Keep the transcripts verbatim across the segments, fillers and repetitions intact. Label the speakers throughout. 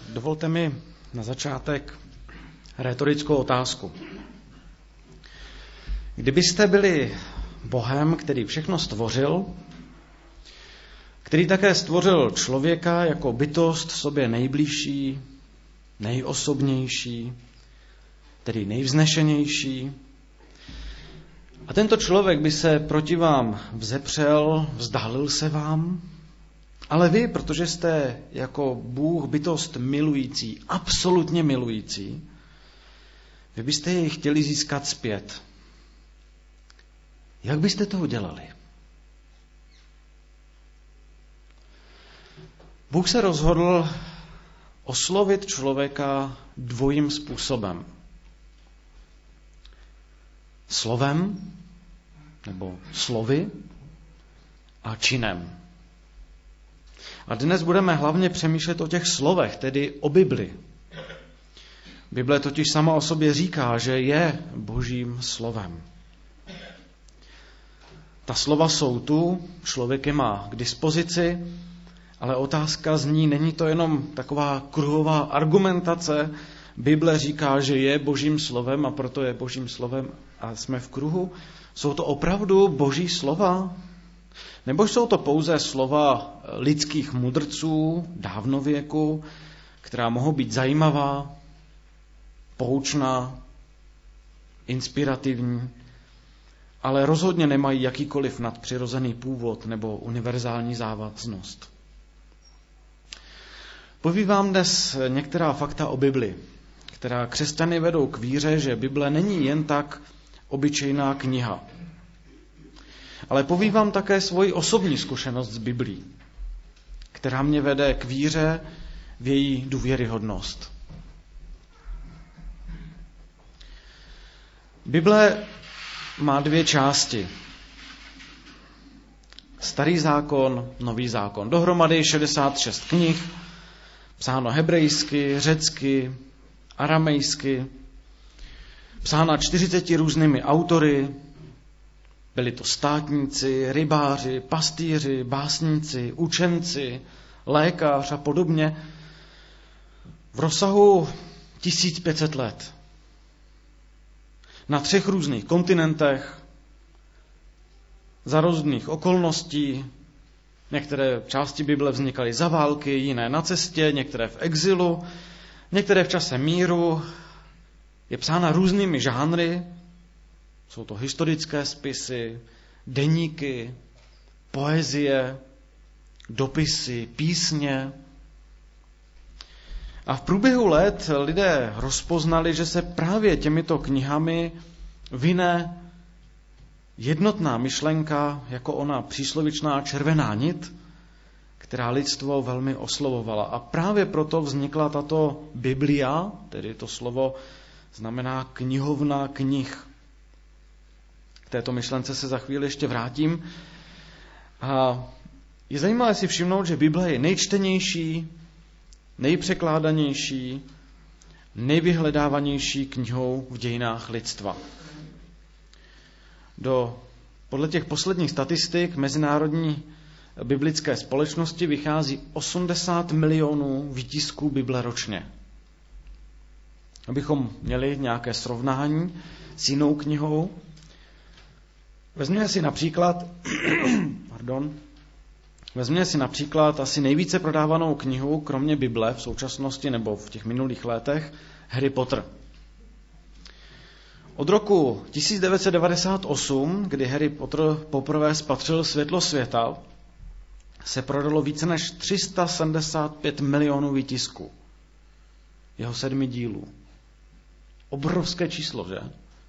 Speaker 1: Dovolte mi na začátek rétorickou otázku. Kdybyste byli Bohem, který všechno stvořil, který také stvořil člověka jako bytost sobě nejbližší, nejosobnější, tedy nejvznešenější, a tento člověk by se proti vám vzepřel, vzdálil se vám, ale vy, protože jste jako Bůh bytost milující, absolutně milující, vy byste jej chtěli získat zpět. Jak byste to udělali? Bůh se rozhodl oslovit člověka dvojím způsobem. Slovem, nebo slovy, a činem. A dnes budeme hlavně přemýšlet o těch slovech, tedy o Bibli. Bible totiž sama o sobě říká, že je Božím slovem. Ta slova jsou tu, člověk je má k dispozici, ale otázka zní, není to jenom taková kruhová argumentace. Bible říká, že je Božím slovem a proto je Božím slovem a jsme v kruhu. Jsou to opravdu Boží slova? Nebo jsou to pouze slova lidských mudrců dávnověku, která mohou být zajímavá, poučná, inspirativní, ale rozhodně nemají jakýkoliv nadpřirozený původ nebo univerzální závaznost. Povím vám dnes některá fakta o Bibli, která křesťany vedou k víře, že Bible není jen tak obyčejná kniha. Ale povím vám také svoji osobní zkušenost s Biblí, která mě vede k víře v její důvěryhodnost. Bible má dvě části. Starý zákon, nový zákon. Dohromady šedesát šest knih, psáno hebrejsky, řecky, aramejsky, psána čtyřiceti různými autory. Byli to státníci, rybáři, pastýři, básníci, učenci, lékař a podobně. V rozsahu tisíc pět set let. Na třech různých kontinentech, za různých okolností. Některé části Bible vznikaly za války, jiné na cestě, některé v exilu, některé v čase míru. Je psána různými žánry. Jsou to historické spisy, deníky, poezie, dopisy, písně. A v průběhu let lidé rozpoznali, že se právě těmito knihami vine jednotná myšlenka, jako ona příslovičná červená nit, která lidstvo velmi oslovovala. A právě proto vznikla tato Biblia, tedy to slovo znamená knihovna knih. K této myšlence se za chvíli ještě vrátím. A je zajímavé si všimnout, že Bible je nejčtenější, nejpřekládanější, nejvyhledávanější knihou v dějinách lidstva. Do, podle těch posledních statistik Mezinárodní biblické společnosti vychází osmdesát milionů výtisků Bible ročně. Abychom měli nějaké srovnání s jinou knihou, vezměme si například, pardon, vezměme si například asi nejvíce prodávanou knihu, kromě Bible v současnosti nebo v těch minulých letech, Harry Potter. Od roku tisíc devět set devadesát osm, kdy Harry Potter poprvé spatřil světlo světa, se prodalo více než tři sta sedmdesát pět milionů výtisků. Jeho sedmi dílů. Obrovské číslo, že?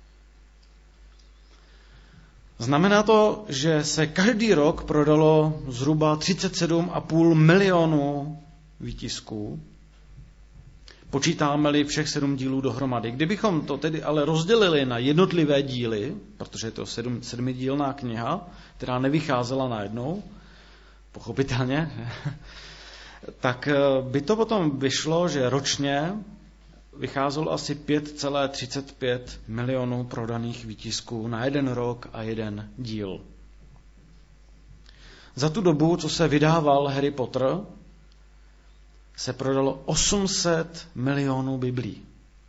Speaker 1: Znamená to, že se každý rok prodalo zhruba třicet sedm a půl milionu výtisků. Počítáme-li všech sedm dílů dohromady. Kdybychom to tedy ale rozdělili na jednotlivé díly, protože je to sedm, sedmidílná kniha, která nevycházela najednou, pochopitelně, tak by to potom vyšlo, že ročně vycházelo asi pět celá třicet pět milionů prodaných výtisků na jeden rok a jeden díl. Za tu dobu, co se vydával Harry Potter, se prodalo osm set milionů biblí.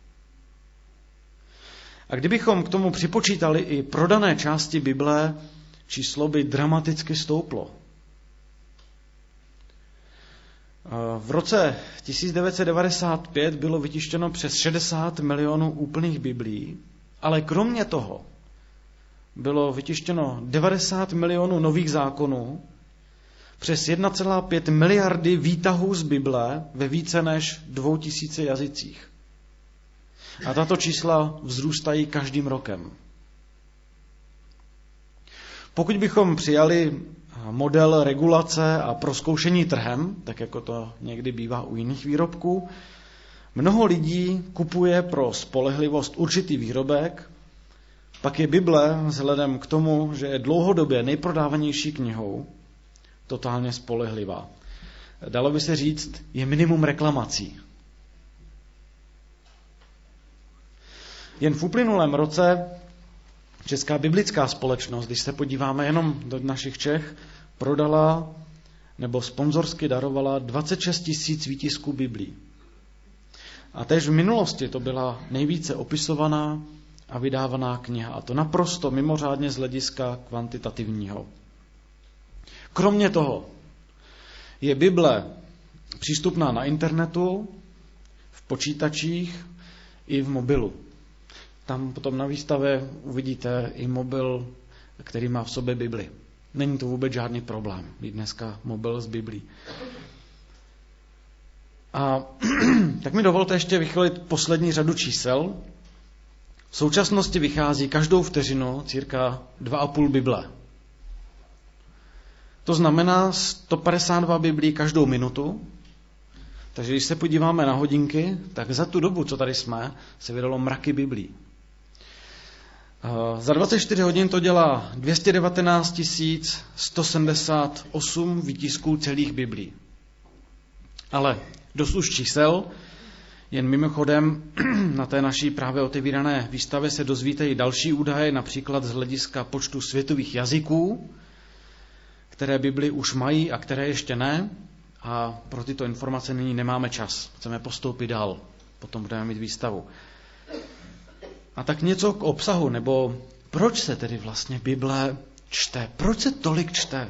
Speaker 1: A kdybychom k tomu připočítali i prodané části Bible, číslo by dramaticky stouplo. V roce tisíc devět set devadesát pět bylo vytištěno přes šedesát milionů úplných biblí, ale kromě toho bylo vytištěno devadesát milionů nových zákonů, přes jedna celá pět miliardy výtahů z Bible ve více než dvou tisíci jazycích. A tato čísla vzrůstají každým rokem. Pokud bychom přijali model regulace a prozkoušení trhem, tak jako to někdy bývá u jiných výrobků, mnoho lidí kupuje pro spolehlivost určitý výrobek, pak je Bible vzhledem k tomu, že je dlouhodobě nejprodávanější knihou, totálně spolehlivá. Dalo by se říct, je minimum reklamací. Jen v uplynulém roce Česká biblická společnost, když se podíváme jenom do našich Čech, prodala nebo sponzorsky darovala dvacet šest tisíc výtisků Biblí. A též v minulosti to byla nejvíce opisovaná a vydávaná kniha. A to naprosto mimořádně z hlediska kvantitativního. Kromě toho je Bible přístupná na internetu, v počítačích i v mobilu. Tam potom na výstavě uvidíte i mobil, který má v sobě Bibli. Není to vůbec žádný problém, mít dneska mobil s Biblí. A tak mi dovolte ještě vychválit poslední řadu čísel. V současnosti vychází každou vteřinu cirka dva a půl Bible. To znamená sto padesát dva Biblí každou minutu. Takže když se podíváme na hodinky, tak za tu dobu, co tady jsme, se vydalo mraky Biblí. Za dvacet čtyři hodin to dělá dvě stě devatenáct tisíc sto sedmdesát osm výtisků celých Biblí. Ale dost už čísel, jen mimochodem na té naší právě otevírané výstavě se dozvíte i další údaje, například z hlediska počtu světových jazyků, které Bibli už mají a které ještě ne. A pro tyto informace nyní nemáme čas. Chceme postoupit dál, potom budeme mít výstavu. A tak něco k obsahu, nebo proč se tedy vlastně Bible čte? Proč se tolik čte?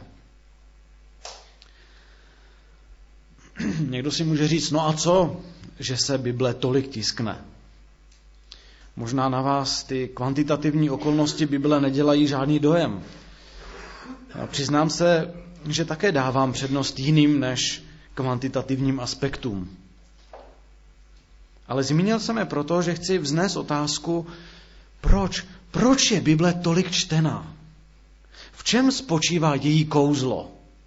Speaker 1: Někdo si může říct, no a co, že se Bible tolik tiskne? Možná na vás ty kvantitativní okolnosti Bible nedělají žádný dojem. A přiznám se, že také dávám přednost jiným než kvantitativním aspektům. Ale zmínil jsem je proto, že chci vznést otázku, proč? Proč je Bible tolik čtená? V čem spočívá její kouzlo?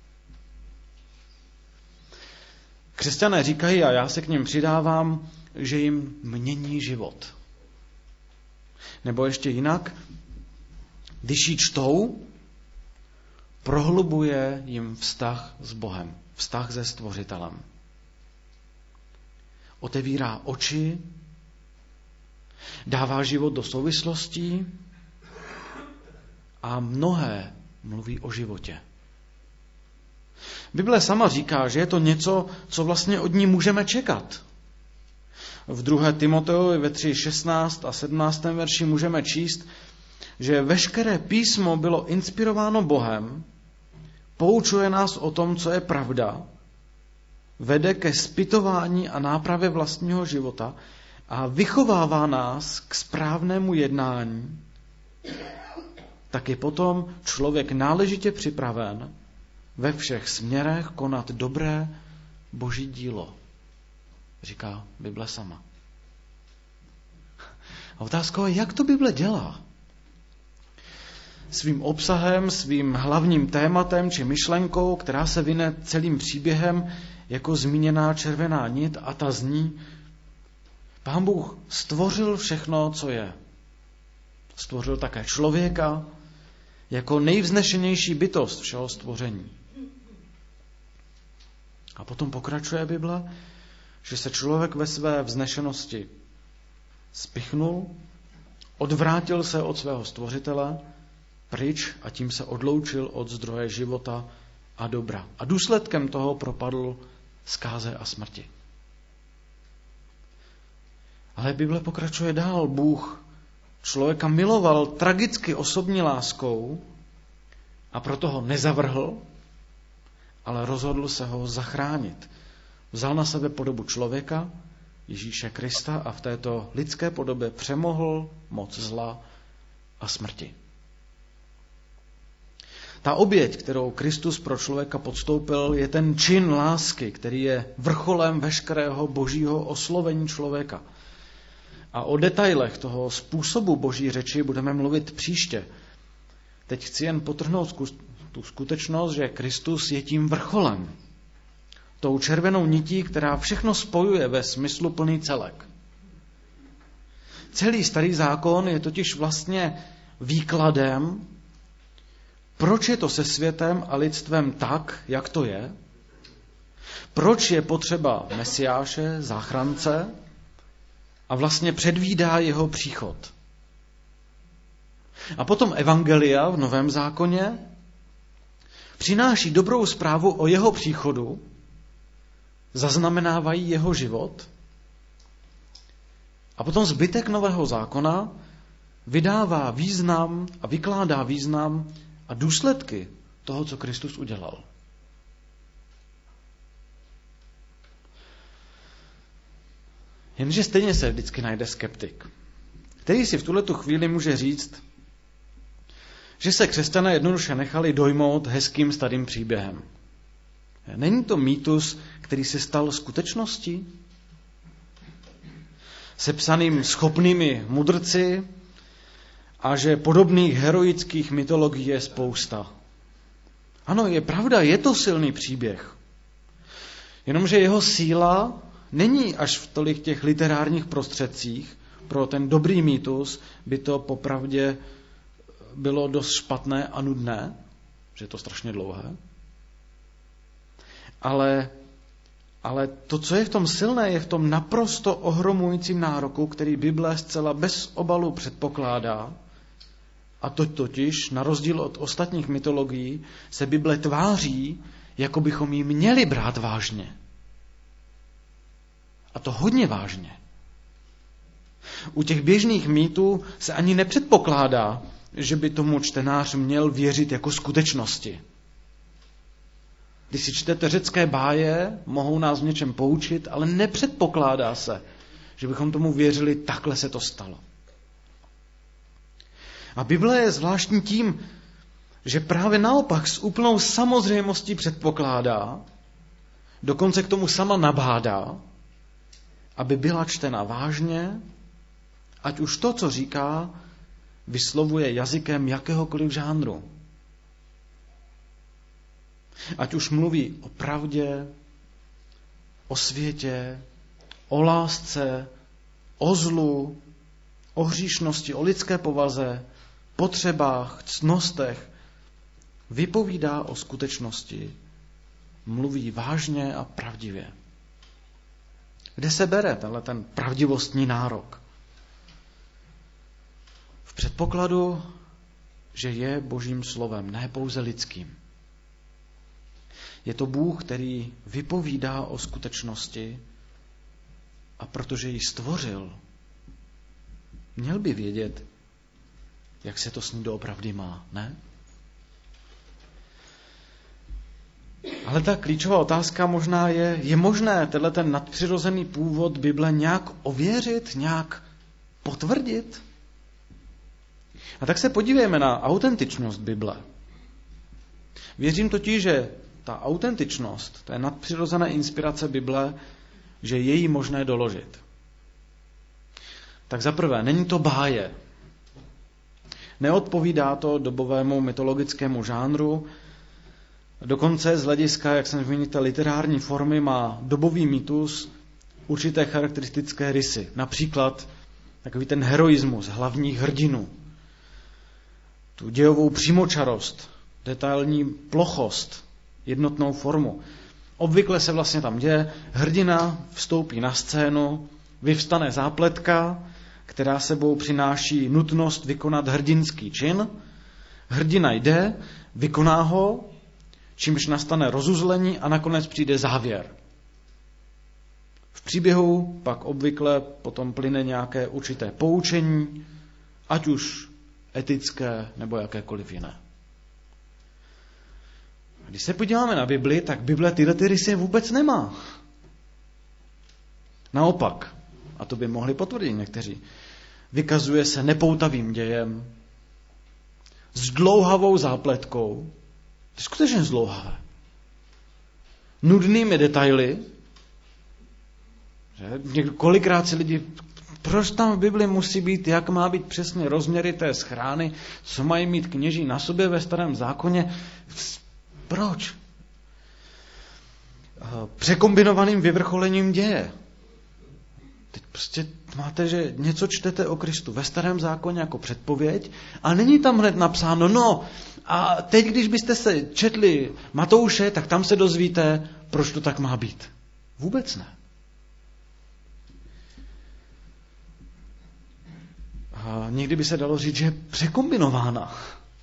Speaker 1: Křesťané říkají, a já se k nim přidávám, že jim mění život. Nebo ještě jinak, když ji čtou, prohlubuje jim vztah s Bohem, vztah se Stvořitelem. Otevírá oči, dává život do souvislostí a mnohé mluví o životě. Bible sama říká, že je to něco, co vlastně od ní můžeme čekat. V druhé Timoteovi ve tři šestnáct a sedmnáctém verši můžeme číst, že veškeré písmo bylo inspirováno Bohem, poučuje nás o tom, co je pravda, vede ke zpytování a nápravě vlastního života a vychovává nás k správnému jednání, tak je potom člověk náležitě připraven ve všech směrech konat dobré boží dílo, říká Bible sama. A otázka je, jak to Bible dělá? Svým obsahem, svým hlavním tématem či myšlenkou, která se vyne celým příběhem jako zmíněná červená nit, a ta zní: Pán Bůh stvořil všechno, co je. Stvořil také člověka jako nejvznešenější bytost všeho stvoření. A potom pokračuje Bible, že se člověk ve své vznešenosti spichnul, odvrátil se od svého stvořitele pryč a tím se odloučil od zdroje života a dobra. A důsledkem toho propadl zkáze a smrti. Ale Bible pokračuje dál. Bůh člověka miloval tragicky osobní láskou a proto ho nezavrhl, ale rozhodl se ho zachránit. Vzal na sebe podobu člověka, Ježíše Krista, a v této lidské podobě přemohl moc zla a smrti. Ta oběť, kterou Kristus pro člověka podstoupil, je ten čin lásky, který je vrcholem veškerého božího oslovení člověka. A o detailech toho způsobu boží řeči budeme mluvit příště. Teď chci jen podtrhnout tu skutečnost, že Kristus je tím vrcholem. Tou červenou nití, která všechno spojuje ve smysluplný celek. Celý starý zákon je totiž vlastně výkladem, proč je to se světem a lidstvem tak, jak to je, proč je potřeba Mesiáše, záchrance, a vlastně předvídá jeho příchod. A potom evangelia v Novém zákoně přináší dobrou zprávu o jeho příchodu, zaznamenávají jeho život a potom zbytek Nového zákona vydává význam a vykládá význam a důsledky toho, co Kristus udělal. Jenže stejně se vždycky najde skeptik, který si v tuhletu chvíli může říct, že se křesťané jednoduše nechali dojmout hezkým starým příběhem. Není to mýtus, který se stal skutečností? Sepsaným schopnými mudrci a že podobných heroických mytologií je spousta. Ano, je pravda, je to silný příběh. Jenomže jeho síla není až v tolik těch literárních prostředcích. Pro ten dobrý mýtus by to popravdě bylo dost špatné a nudné, že je to strašně dlouhé. Ale, ale to, co je v tom silné, je v tom naprosto ohromujícím nároku, který Bible zcela bez obalu předpokládá. A to totiž, na rozdíl od ostatních mytologií, se Bible tváří, jako bychom ji měli brát vážně. A to hodně vážně. U těch běžných mýtů se ani nepředpokládá, že by tomu čtenář měl věřit jako skutečnosti. Když si čtete řecké báje, mohou nás v něčem poučit, ale nepředpokládá se, že bychom tomu věřili, takhle se to stalo. A Bible je zvláštní tím, že právě naopak s úplnou samozřejmostí předpokládá, dokonce k tomu sama nabádá, aby byla čtena vážně, ať už to, co říká, vyslovuje jazykem jakéhokoliv žánru. Ať už mluví o pravdě, o světě, o lásce, o zlu, o hříšnosti, o lidské povaze, potřebách, ctnostech, vypovídá o skutečnosti, mluví vážně a pravdivě. Kde se bere tenhle ten pravdivostní nárok? V předpokladu, že je Božím slovem, ne pouze lidským. Je to Bůh, který vypovídá o skutečnosti a protože ji stvořil, měl by vědět, jak se to s ní doopravdy má, ne? Ale ta klíčová otázka možná je, je možné tenhle ten nadpřirozený původ Bible nějak ověřit, nějak potvrdit? A tak se podívejme na autentičnost Bible. Věřím totiž, že ta autentičnost, to je nadpřirozená inspirace Bible, že je jí možné doložit. Tak zaprvé, není to báje. Neodpovídá to dobovému mytologickému žánru, dokonce z hlediska, jak jsem zmínil, té literární formy má dobový mýtus určité charakteristické rysy. Například takový ten heroismus hlavních hrdinů, tu dějovou přímočarost, detailní plochost, jednotnou formu. Obvykle se vlastně tam děje, hrdina vstoupí na scénu, vyvstane zápletka, která sebou přináší nutnost vykonat hrdinský čin. Hrdina jde, vykoná ho, čímž nastane rozuzlení a nakonec přijde závěr. V příběhu pak obvykle potom plyne nějaké určité poučení, ať už etické nebo jakékoliv jiné. Když se podíváme na Bibli, tak Bible tyhle ty rysy vůbec nemá. Naopak, a to by mohli potvrdit někteří, vykazuje se nepoutavým dějem, s dlouhavou zápletkou, to je skutečně zdlouhavé, nudnými detaily, že kolikrát si lidi, proč tam v Bibli musí být, jak má být přesně rozměry té schrány, co mají mít kněží na sobě ve Starém zákoně, proč? Překombinovaným vyvrcholením děje. Teď prostě máte, že něco čtete o Kristu ve Starém zákoně jako předpověď a není tam hned napsáno, no a teď, když byste se četli Matouše, tak tam se dozvíte, proč to tak má být. Vůbec ne. A někdy by se dalo říct, že je překombinována.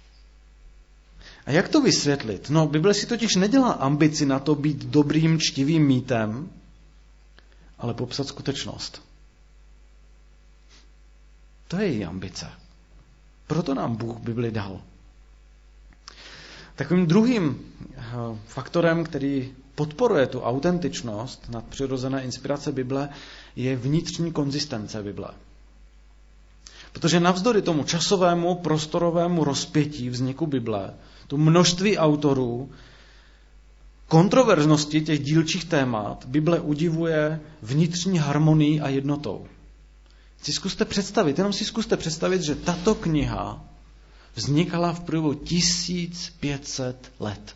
Speaker 1: A jak to vysvětlit? No, Bible si totiž nedělá ambici na to být dobrým, čtivým mýtem, ale popsat skutečnost. To je její ambice. Proto nám Bůh Bibli dal. Takovým druhým faktorem, který podporuje tu autentičnost nadpřirozené inspirace Bible, je vnitřní konzistence Bible. Protože navzdory tomu časovému, prostorovému rozpětí vzniku Bible, tu množství autorů, kontroverznosti těch dílčích témat, Bible udivuje vnitřní harmonií a jednotou. Si zkuste představit, jenom si zkuste představit, že tato kniha vznikala v průběhu tisíc pět set let.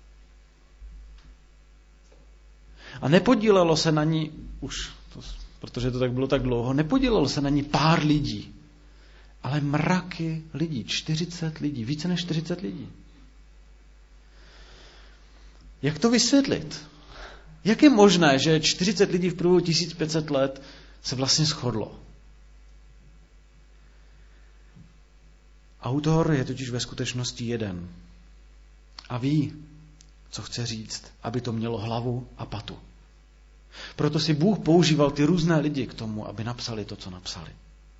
Speaker 1: A nepodílelo se na ní, už, protože to tak bylo tak dlouho, nepodílelo se na ní pár lidí, ale mraky lidí, čtyřicet lidí, více než čtyřicet lidí. Jak to vysvětlit? Jak je možné, že čtyřicet lidí v průběhu tisíc pět set let se vlastně shodlo? Autor je totiž ve skutečnosti jeden. A ví, co chce říct, aby to mělo hlavu a patu. Proto si Bůh používal ty různé lidi k tomu, aby napsali to, co napsali.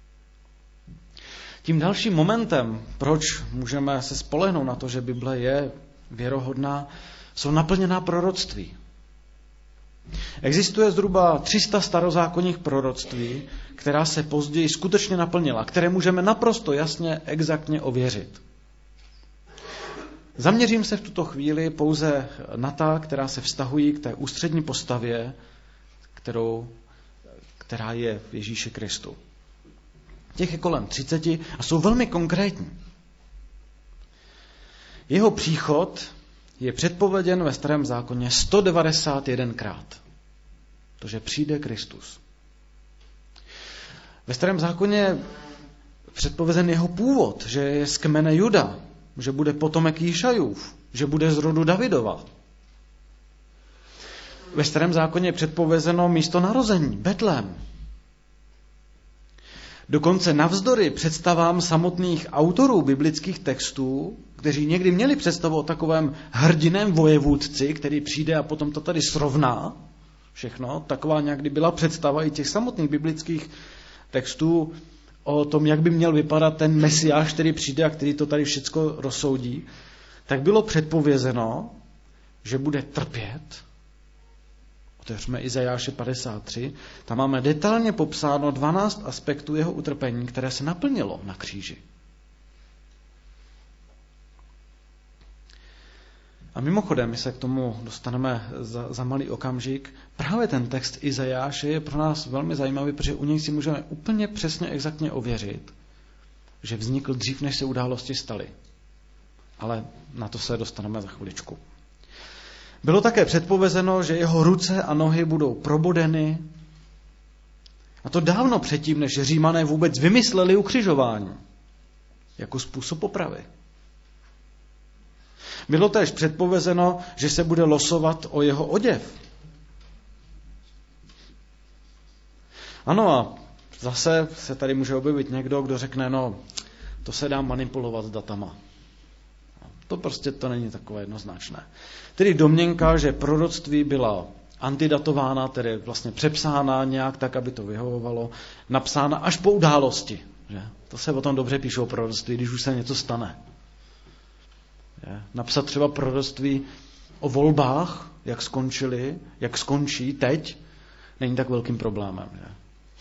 Speaker 1: Tím dalším momentem, proč můžeme se spolehnout na to, že Bible je věrohodná, jsou naplněná proroctví. Existuje zhruba tři sta starozákonních proroctví, která se později skutečně naplnila, které můžeme naprosto jasně, exaktně ověřit. Zaměřím se v tuto chvíli pouze na ta, která se vztahují k té ústřední postavě, kterou, která je v Ježíši Kristu. Těch je kolem třiceti a jsou velmi konkrétní. Jeho příchod je předpověděn ve Starém zákoně sto devadesát jedna krát. To, že přijde Kristus. Ve Starém zákoně je předpovězen jeho původ, že je z kmene Juda, že bude potomek Jíšajův, že bude z rodu Davidova. Ve Starém zákoně je předpovězeno místo narození, Betlém. Dokonce navzdory představám samotných autorů biblických textů, kteří někdy měli představu o takovém hrdiném vojevůdci, který přijde a potom to tady srovná všechno, taková někdy byla představa i těch samotných biblických textů o tom, jak by měl vypadat ten Mesiáš, který přijde a který to tady všecko rozsoudí, tak bylo předpovězeno, že bude trpět. Otevřme Izajáše padesát tři, tam máme detailně popsáno dvanáct aspektů jeho utrpení, které se naplnilo na kříži. A mimochodem, my se k tomu dostaneme za, za malý okamžik, právě ten text Izajáše je pro nás velmi zajímavý, protože u něj si můžeme úplně přesně, exaktně ověřit, že vznikl dřív, než se události staly. Ale na to se dostaneme za chviličku. Bylo také předpovězeno, že jeho ruce a nohy budou probodeny. A to dávno předtím, než Římané vůbec vymysleli ukřižování jako způsob opravy. Bylo též předpovězeno, že se bude losovat o jeho oděv. Ano a zase se tady může objevit někdo, kdo řekne, no to se dá manipulovat s datama. To prostě to není takové jednoznačné. Tedy domněnka, že proroctví byla antidatována, tedy vlastně přepsána nějak tak, aby to vyhovovalo, napsána až po události. Že? To se o tom dobře píšou proroctví, když už se něco stane. Že? Napsat třeba proroctví o volbách, jak skončili, jak skončí teď, není tak velkým problémem. Že?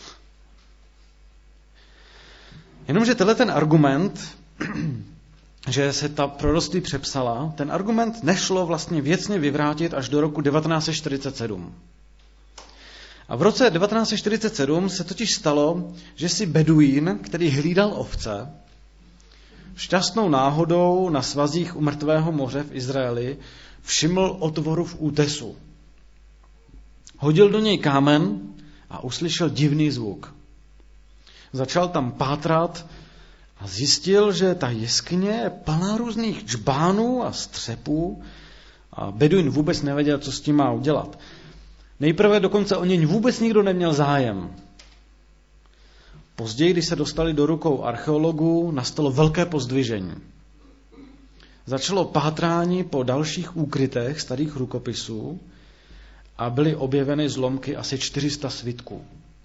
Speaker 1: Jenomže tenhle ten argument, že se ta proroctví přepsala, ten argument nešlo vlastně věcně vyvrátit až do roku devatenáct set čtyřicet sedm. A v roce devatenáct set čtyřicet sedm se totiž stalo, že si beduín, který hlídal ovce, šťastnou náhodou na svazích u Mrtvého moře v Izraeli všiml otvoru v útesu. Hodil do něj kámen a uslyšel divný zvuk. Začal tam pátrat a zjistil, že ta jeskyně je plná různých džbánů a střepů a beduin vůbec nevěděl, co s tím má udělat. Nejprve dokonce o něj vůbec nikdo neměl zájem. Později, když se dostali do rukou archeologů, nastalo velké pozdvižení. Začalo pátrání po dalších úkrytech starých rukopisů a byly objeveny zlomky asi čtyři sta svitků.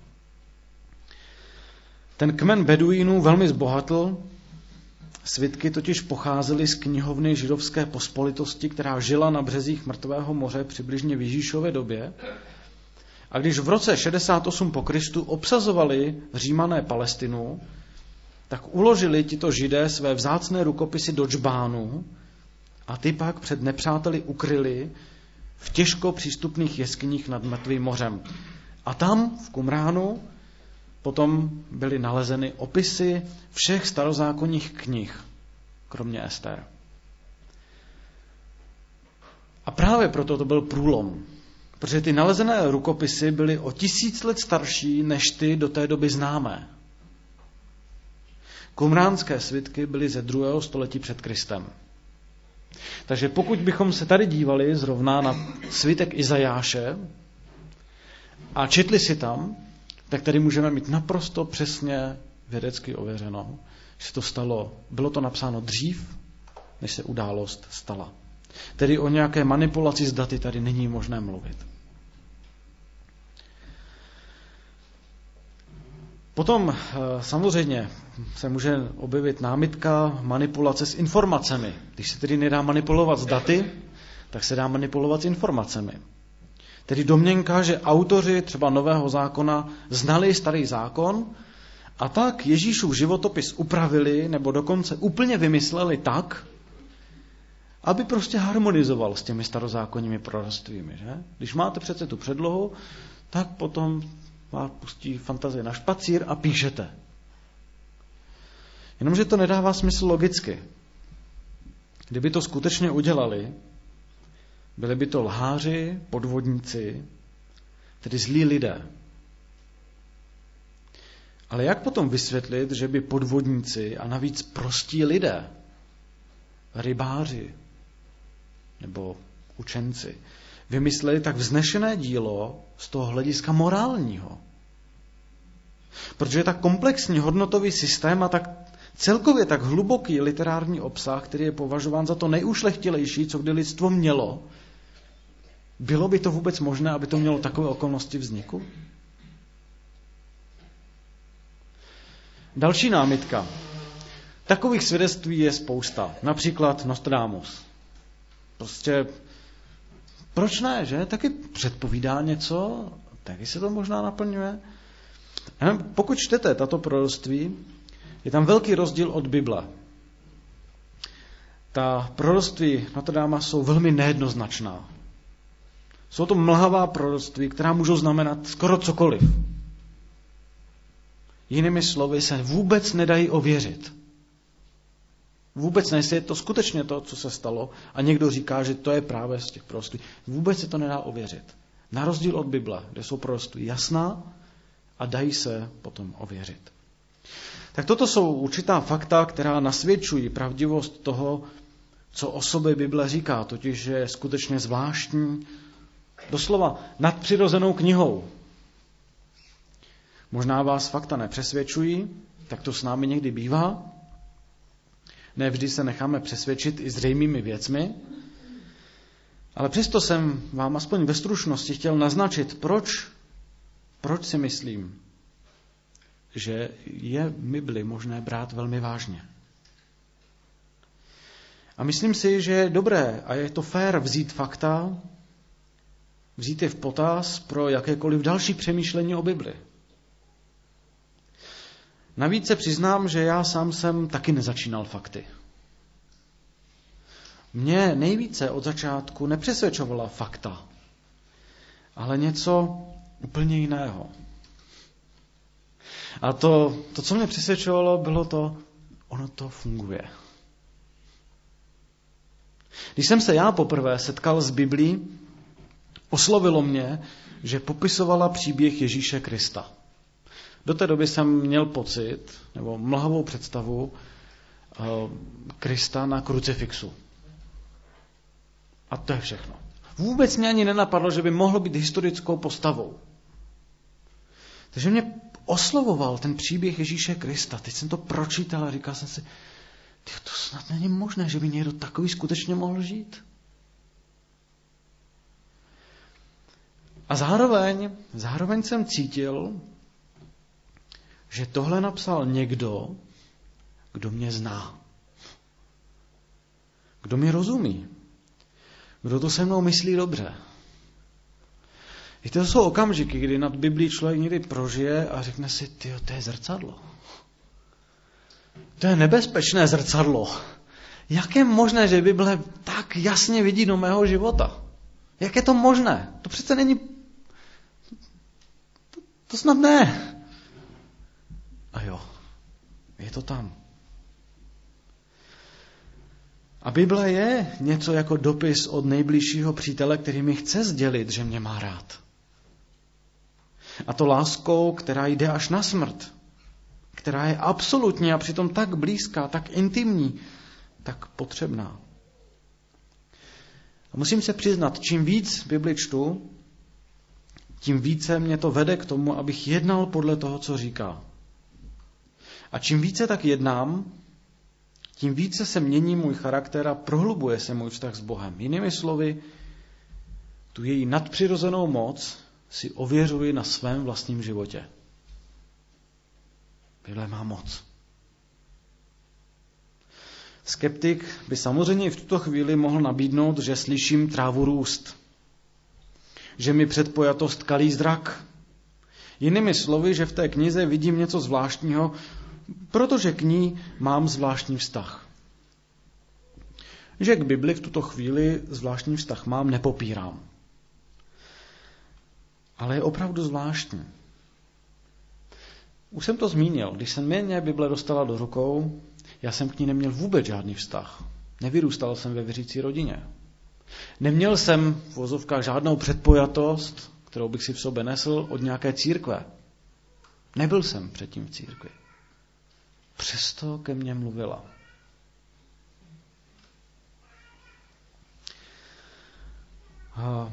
Speaker 1: Ten kmen beduínů velmi zbohatl, svitky totiž pocházely z knihovny židovské pospolitosti, která žila na březích Mrtvého moře přibližně v Ježíšově době. A když v roce šedesát osm po Kristu obsazovali Římané Palestinu, tak uložili tito Židé své vzácné rukopisy do džbánů a ty pak před nepřáteli ukryli v těžko přístupných jeskyních nad Mrtvým mořem. A tam v Qumránu potom byly nalezeny opisy všech starozákonních knih, kromě Ester. A právě proto to byl průlom, protože ty nalezené rukopisy byly o tisíc let starší než ty do té doby známé. Qumránské svitky byly ze druhého století před Kristem. Takže pokud bychom se tady dívali zrovna na svitek Izajáše a četli si tam, tak tady můžeme mít naprosto přesně vědecky ověřeno, že to stalo, bylo to napsáno dřív, než se událost stala. Tedy o nějaké manipulaci s daty tady není možné mluvit. Potom samozřejmě se může objevit námitka manipulace s informacemi. Když se tedy nedá manipulovat s daty, tak se dá manipulovat s informacemi. Tedy domněnka, že autoři třeba Nového zákona znali starý zákon a tak Ježíšův životopis upravili nebo dokonce úplně vymysleli tak, aby prostě harmonizoval s těmi starozákonními proroctvími. Že? Když máte přece tu předlohu, tak potom vás pustí fantazie na špacír a píšete. Jenomže to nedává smysl logicky. Kdyby to skutečně udělali, byli by to lháři, podvodníci, tedy zlí lidé. Ale jak potom vysvětlit, že by podvodníci a navíc prostí lidé, rybáři nebo učenci, vymysleli tak vznešené dílo z toho hlediska morálního? Protože je tak komplexní hodnotový systém a tak celkově tak hluboký literární obsah, který je považován za to nejušlechtilejší, co kdy lidstvo mělo, bylo by to vůbec možné, aby to mělo takové okolnosti vzniku? Další námitka. Takových svědectví je spousta. Například Nostradamus. Prostě, proč ne, že? Taky předpovídá něco, taky se to možná naplňuje. Pokud čtete tato proroctví, je tam velký rozdíl od Bible. Ta proroctví Nostradamu jsou velmi nejednoznačná. Jsou to mlhavá proroctví, která můžou znamenat skoro cokoliv. Jinými slovy se vůbec nedají ověřit. Vůbec ne, jestli je to skutečně to, co se stalo, a někdo říká, že to je právě z těch proroctví. Vůbec se to nedá ověřit. Na rozdíl od Bible, kde jsou proroctví jasná a dají se potom ověřit. Tak toto jsou určitá fakta, která nasvědčují pravdivost toho, co o sobě Bible říká, totiž že je skutečně zvláštní, doslova nadpřirozenou knihou. Možná vás fakta nepřesvědčují, tak to s námi někdy bývá. Ne vždy se necháme přesvědčit i zřejmými věcmi, Ale přesto jsem vám aspoň ve stručnosti chtěl naznačit, proč, proč si myslím, že je Bibli možné brát velmi vážně. A myslím si, že je dobré a je to fér vzít fakta, vzít je v potaz pro jakékoliv další přemýšlení o Bibli. Navíc se přiznám, že já sám jsem taky nezačínal fakty. Mě nejvíce od začátku nepřesvědčovala fakta, ale něco úplně jiného. A to, to, co mě přesvědčovalo, bylo to, ono to funguje. Když jsem se já poprvé setkal s Biblí, oslovilo mě, že popisovala příběh Ježíše Krista. Do té doby jsem měl pocit, nebo mlhavou představu Krista na krucifixu. A to je všechno. Vůbec mě ani nenapadlo, že by mohl být historickou postavou. Takže mě oslovoval ten příběh Ježíše Krista. Teď jsem to pročítal a říkal jsem si, tyjo, to snad není možné, že by někdo takový skutečně mohl žít. A zároveň, zároveň jsem cítil, že tohle napsal někdo, kdo mě zná. Kdo mi rozumí. Kdo to se mnou myslí dobře. I to jsou okamžiky, kdy nad Biblí člověk někdy prožije a řekne si, tyjo, to je zrcadlo. To je nebezpečné zrcadlo. Jak je možné, že Bible tak jasně vidí do mého života? Jak je to možné? To přece není... To, to snad ne. A jo, je to tam. A Bible je něco jako dopis od nejbližšího přítele, který mi chce sdělit, že mě má rád. A to láskou, která jde až na smrt. Která je absolutní a přitom tak blízká, tak intimní, tak potřebná. A musím se přiznat, čím víc Bibli čtu, tím více mě to vede k tomu, abych jednal podle toho, co říká. A čím více tak jednám, tím více se mění můj charakter a prohlubuje se můj vztah s Bohem. Jinými slovy, tu její nadpřirozenou moc si ověřuji na svém vlastním životě. Bible má moc. Skeptik by samozřejmě v tuto chvíli mohl nabídnout, že slyším trávu růst. Že mi předpojatost kalí zrak. Jinými slovy, že v té knize vidím něco zvláštního, protože k ní mám zvláštní vztah. Že k Bibli v tuto chvíli zvláštní vztah mám, nepopírám. Ale je opravdu zvláštní. Už jsem to zmínil, když se mě Bible dostala do rukou, já jsem k ní neměl vůbec žádný vztah. Nevyrůstal jsem ve věřící rodině. Neměl jsem v vozovkách žádnou předpojatost, kterou bych si v sobě nesl od nějaké církve. Nebyl jsem předtím v církvi. Přesto ke mně mluvila. A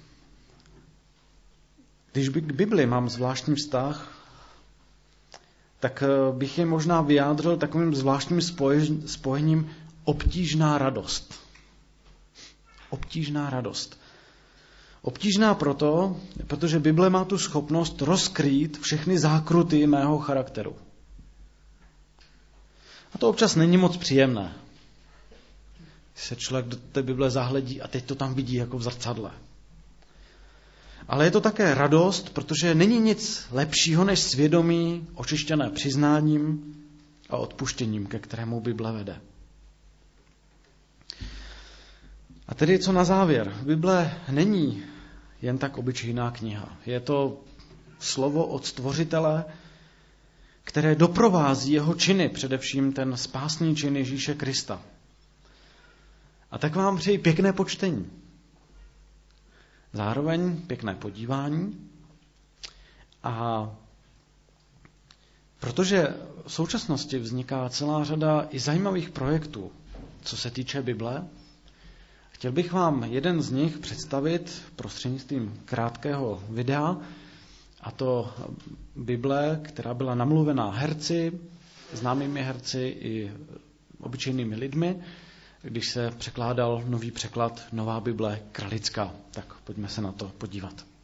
Speaker 1: když k Bibli mám zvláštní vztah, tak bych je možná vyjádřil takovým zvláštním spojením obtížná radost. Obtížná radost. Obtížná proto, protože Bible má tu schopnost rozkrýt všechny zákruty mého charakteru. A to občas není moc příjemné. Když se člověk do té Bible zahledí a teď to tam vidí jako v zrcadle. Ale je to také radost, protože není nic lepšího než svědomí očištěné přiznáním a odpuštěním, ke kterému Bible vede. A tedy co na závěr? Bible není jen tak obyčejná kniha. Je to slovo od Stvořitele, které doprovází jeho činy, především ten spásný čin Ježíše Krista. A tak vám přeji pěkné počtení. Zároveň pěkné podívání. A protože v současnosti vzniká celá řada i zajímavých projektů, co se týče Bible, chtěl bych vám jeden z nich představit prostřednictvím krátkého videa, a to Bible, která byla namluvená herci, známými herci i obyčejnými lidmi, když se překládal nový překlad, Nová Bible kralická. Tak pojďme se na to podívat.